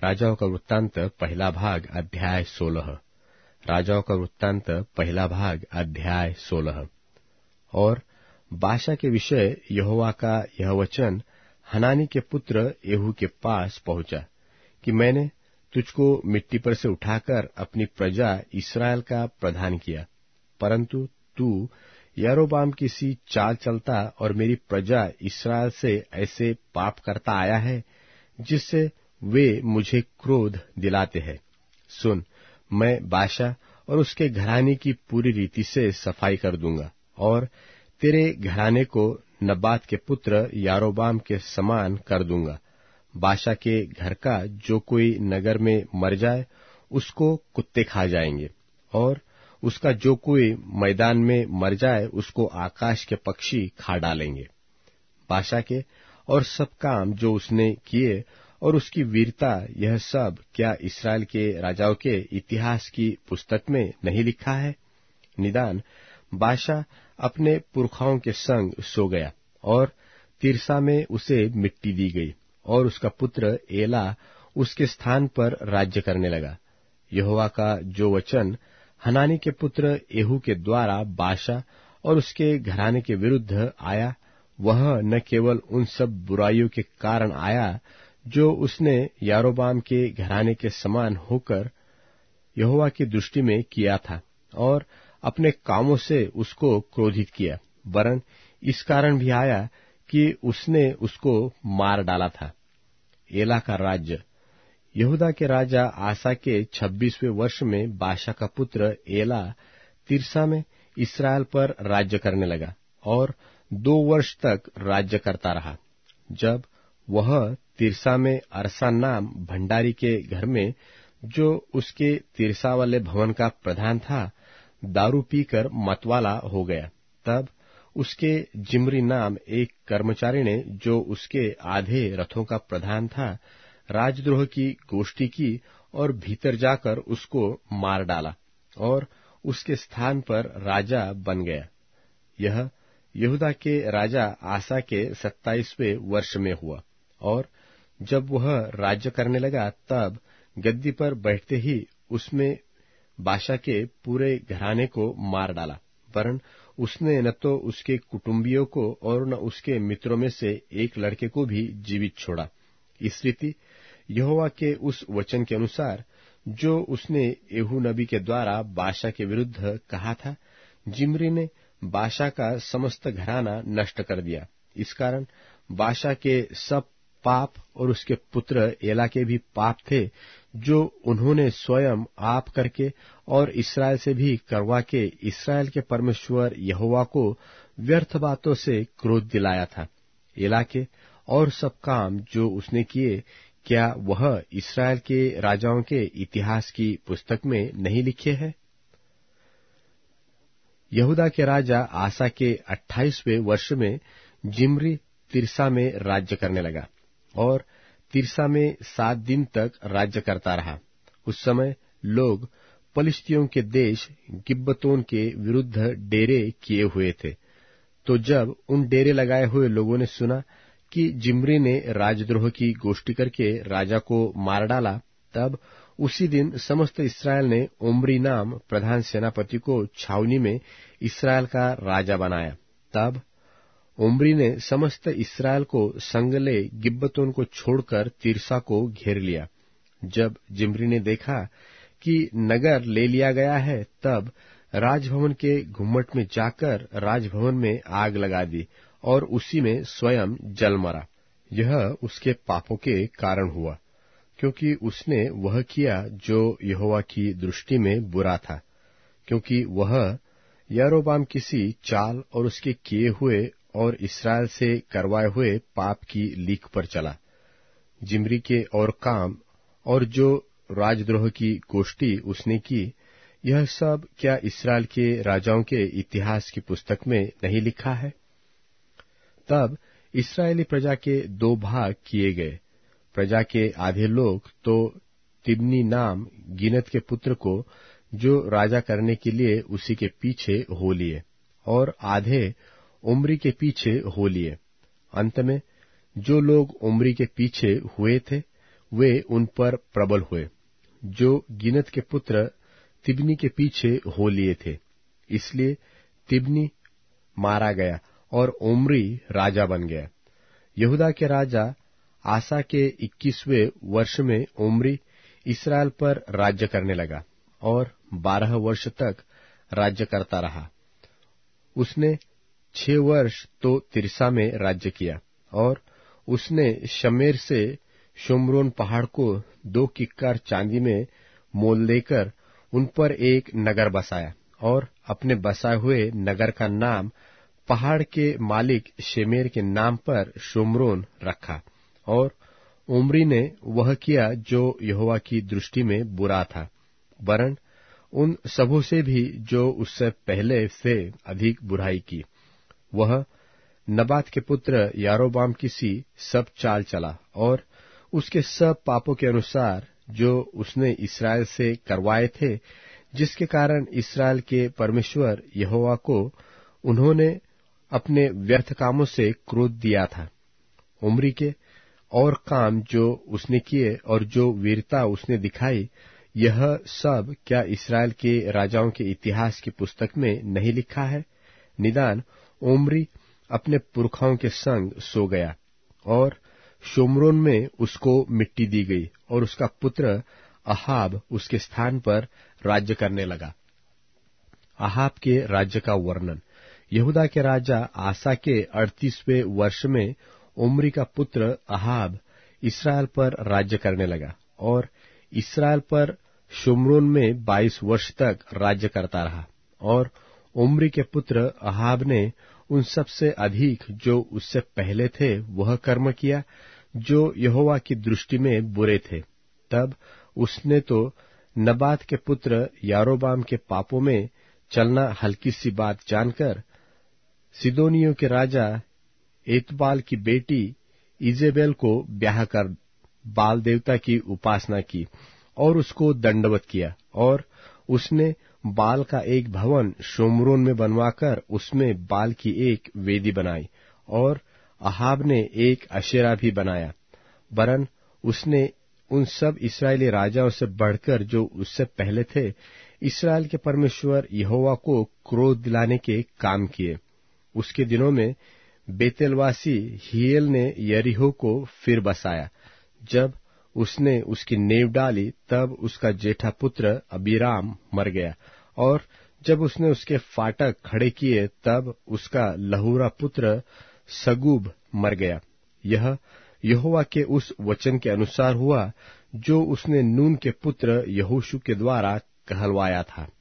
राजाओं का वृत्तांत पहला भाग अध्याय 16। राजाओं का वृत्तांत पहला भाग अध्याय 16। और बाशा के विषय यहोवा का यह वचन हनानी के पुत्र येहू के पास पहुंचा कि मैंने तुझको मिट्टी पर से उठाकर अपनी प्रजा इस्राएल का प्रधान किया, परंतु तू यारोबाम की सी चाल चलता और मेरी प्रजा इस्राएल से ऐसे पाप करता आया है जिससे वे मुझे क्रोध दिलाते हैं। सुन, मैं बाशा और उसके घराने की पूरी रीति से सफाई कर दूंगा और तेरे घराने को नबात के पुत्र यारोबाम के समान कर दूंगा। बाशा के घर का जो कोई नगर में मर जाए उसको कुत्ते खा जाएंगे, और उसका जो कोई मैदान में मर जाए उसको आकाश के पक्षी खा डालेंगे। बाशा के और सब काम जो उसने किए और उसकी वीरता, यह सब क्या इस्राएल के राजाओं के इतिहास की पुस्तक में नहीं लिखा है? निदान बाशा अपने पुरखाओं के संग सो गया और तिर्सा में उसे मिट्टी दी गई, और उसका पुत्र एला उसके स्थान पर राज्य करने लगा। यहोवा का जो वचन हनानी के पुत्र येहू के द्वारा बाशा और उसके घराने के विरुद्ध आया, वह न केवल उन सब बुराइयों के कारण आया जो उसने यारोबाम के घराने के समान होकर यहोवा की दृष्टि में किया था और अपने कामों से उसको क्रोधित किया, वरन इस कारण भी आया कि उसने उसको मार डाला था। एला का राज्य। यहूदा के राजा आसा के 26वें वर्ष में बाशा का पुत्र एला तिर्सा में इस्राएल पर राज्य करने लगा और 2 वर्ष तक राज्य करता रहा। जब वह तिर्सा में अरसा नाम भंडारी के घर में, जो उसके तिर्सा वाले भवन का प्रधान था, दारू पीकर मतवाला हो गया, तब उसके जिम्री नाम एक कर्मचारी ने, जो उसके आधे रथों का प्रधान था, राजद्रोह की गोष्ठी की और भीतर जाकर उसको मार डाला और उसके स्थान पर राजा बन गया। यह यहूदा के राजा आसा के 27वें वर्ष में हुआ, और जब वह राज्य करने लगा तब गद्दी पर बैठते ही उसमें बाशा के पूरे घराने को मार डाला, वरन उसने न तो उसके कुटुंबियों को और न उसके मित्रों में से एक लड़के को भी जीवित छोड़ा। इस रीति यहोवा के उस वचन के अनुसार जो उसने येहू नबी के द्वारा बाशा के विरुद्ध कहा था, जिम्री ने बाशा का समस्त घराना नष्ट कर दिया। इस कारण बाशा के सब पाप और उसके पुत्र एला के भी पाप थे, जो उन्होंने स्वयं आप करके और इस्राएल से भी करवा के इस्राएल के परमेश्वर यहोवा को व्यर्थ बातों से क्रोध दिलाया था। एला के और सब काम जो उसने किए, क्या वह इस्राएल के राजाओं के इतिहास की पुस्तक में नहीं लिखे हैं? यहूदा के राजा आसा के 28वें वर्ष में जिम्री तिर्सा में राज्य करने लगा और तिर्सा में 7 दिन तक राज्य करता रहा। उस समय लोग पलिश्तियों के देश गिब्बतोन के विरुद्ध डेरे किए हुए थे। तो जब उन डेरे लगाए हुए लोगों ने सुना कि जिम्री ने राजद्रोह की गोष्ठी करके राजा को मार डाला, तब उसी दिन समस्त इस्राएल ने ओम्री नाम प्रधान सेनापति को छावनी में इस्राएल का राजा बनाया। तब ओम्री ने समस्त इस्राएल को संगले गिब्बतोन को छोड़कर तिर्सा को घेर लिया। जब जिम्री ने देखा कि नगर ले लिया गया है, तब राजभवन के घुम्मट में जाकर राजभवन में आग लगा दी और उसी में स्वयं जल मरा। यह उसके पापों के कारण हुआ, क्योंकि उसने वह किया जो यहोवा की दृष्टि में बुरा था, क्योंकि वह यारोबाम की सी चाल और उसके किए हुए और इस्राएल से करवाए हुए पाप की लीक पर चला। जिम्री के और काम और जो राजद्रोह की गोष्ठी उसने की, यह सब क्या इस्राएल के राजाओं के इतिहास की पुस्तक में नहीं लिखा है? तब इस्राएली प्रजा के 2 भाग किए गए। प्रजा के आधे लोग तो तिब्नी नाम गिनत के पुत्र को जो राजा करने के लिए उसी के पीछे हो लिए, और आधे उम्री के पीछे हो लिए। अंत में जो लोग उम्री के पीछे हुए थे, वे उन पर प्रबल हुए, जो गिनत के पुत्र तिब्नी के पीछे हो लिए थे। इसलिए तिब्नी मारा गया और ओम्री राजा बन गया। यहूदा के राजा आसा के 21वें वर्ष में ओम्री इस्राएल पर राज्य करने लगा और 12 वर्ष तक राज्य करता रहा। उसने 6 वर्ष तो तिरसा में राज्य किया और उसने शमेर से शोम्रोन पहाड़ को 2 किक्कार चांदी में मोल देकर उन पर एक नगर बसाया और अपने बसाए हुए नगर का नाम पहाड़ के मालिक शेमेर के नाम पर शोम्रोन रखा। और ओम्री ने वह किया जो यहोवा की दृष्टि में बुरा था, वरन उन सबों से भी जो उससे पहले से अधिक बुराई की। वह नबात के पुत्र यारोबाम की सी सब चाल चला और उसके सब पापों के अनुसार जो उसने इस्राएल से करवाए थे, जिसके कारण इस्राएल के परमेश्वर यहोवा को उन्होंने अपने व्यर्थ कामों से क्रोध दिया था। उम्री के और काम जो उसने किए और जो वीरता उसने दिखाई, यह सब क्या इस्राएल के राजाओं के इतिहास की पुस्तक में नहीं लिखा है? निदान ओम्री अपने पुरखाओं के संग सो गया और शोम्रोन में उसको मिट्टी दी गई और उसका पुत्र अहाब उसके स्थान पर राज्य करने लगा। अहाब के राज्य का वर्णन। यहूदा के राजा आसा के 38वें वर्ष में ओम्री का पुत्र अहाब इस्राएल पर राज्य करने लगा और इस्राएल पर शोम्रोन में 22 वर्ष तक राज्य करता रहा। और ओम्री के पुत्र अहाब ने उन सबसे अधिक जो उससे पहले थे वह कर्म किया जो यहोवा की दृष्टि में बुरे थे। तब उसने तो नबात के पुत्र यारोबाम के पापों में चलना हल्की सी बात जानकर सिदोनियों के राजा एतबाल की बेटी इजेबेल को ब्याह कर बाल देवता की उपासना की और उसको दंडवत किया। और उसने बाल का एक भवन शोम्रोन में बनवाकर उसमें बाल की एक वेदी बनाई और अहाब ने एक अशेरा भी बनाया। वरन उसने उन सब इस्राएली राजाओं से बढ़कर जो उससे पहले थे इस्राएल के परमेश्वर यहोवा को क्रोध दिलाने के काम किए। उसके दिनों में बेतेलवासी हियेल ने यरीहो को फिर बसाया। जब उसने उसकी नींव डाली तब उसका जेठा पुत्र अबीराम मर गया और जब उसने उसके फाटक खड़े किए तब उसका लहूरा पुत्र सगूब मर गया। यह यहोवा के उस वचन के अनुसार हुआ जो उसने नून के पुत्र यहोशू के द्वारा कहलवाया था।